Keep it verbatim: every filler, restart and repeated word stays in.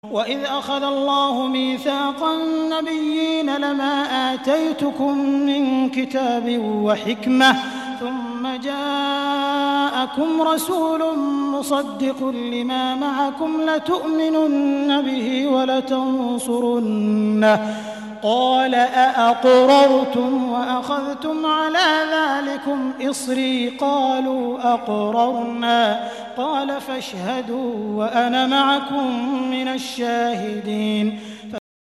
وإذ أخذ الله ميثاق النبيين لما آتيتكم من كتاب وحكمة ثم جاءكم رسول مصدق لما معكم لتؤمنن به ولتنصرنه قال أأقررتم وأخذتم على ذلكم إصري قالوا أقررنا قال فاشهدوا وأنا معكم من الشاهدين